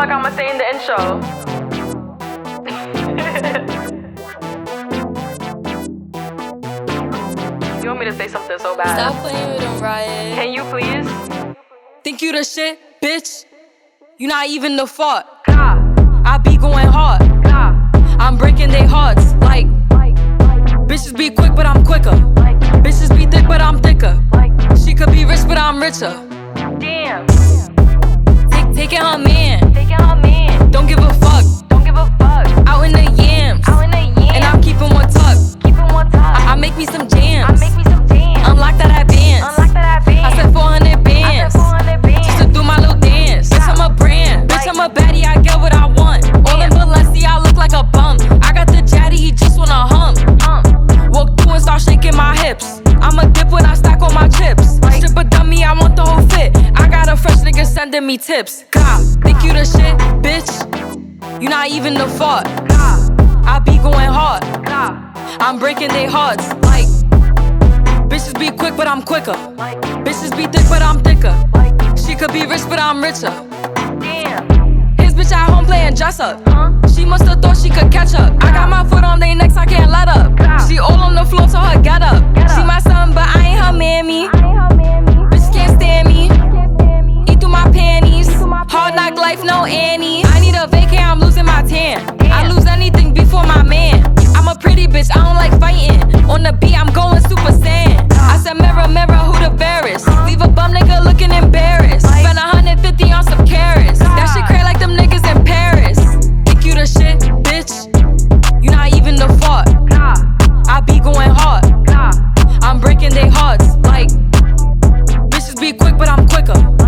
fuck I'ma say in the intro? You want me to say something so bad? Stop playing with them, Riot. Can you please? Think you the shit, bitch? You not even the fault. God, I be going hard. God, I'm breaking their hearts. Like, bitches be quick, but I'm quicker. Bitches be thick, but I'm thicker. She could be rich, but I'm richer. damn. Taking her man. Taking her man. Don't give a fuck. Don't give a fuck. Out in the yams. Out in the yams. And I'm keeping one tuck. Keeping one time. I make me some I jams. make me some jams. Unlock that advance. Unlock that band. I said 400 I said bands. 400 bands. Just to do my little dance. Bitch, I'm a brand. Bitch, I'm a baddie. I get what I want. All in Balenciaga, I look like a bum. I got the Jaddy, he just wanna hum. Walk through and start shaking my hips. I'ma dip when I stack on my chips. Strip a dummy, I want the whole fit. I got a fresh nigga sending me tips. God, think you the shit, bitch? You not even the fault. God, I be going hard. God, I'm breaking their hearts. Like, bitches be quick, but I'm quicker. Bitches be thick, but I'm thicker. She could be rich, but I'm richer. damn. His bitch at home playing dress up. She must've thought she could catch up. I got my foot on their necks, I can't let up. She all on the floor, so her get up. She my son, but I ain't her mammy. Bitch can't stand me. Eat through my panties. Hard knock life, no Annie. I need a vacay, I'm losing my tan. I lose anything before my man. I'm a pretty bitch, I don't like fighting. On the beat, I'm going super saiyan. I said mirror, mirror, who the fairest? Leave a bum nigga looking embarrassed. Spend 150 on some carrots. That shit crazy like them niggas in Paris. Think you the shit, bitch? You not even the fault. God, I be going hard. God, I'm breaking their hearts. Like, bitches be quick, but I'm quicker.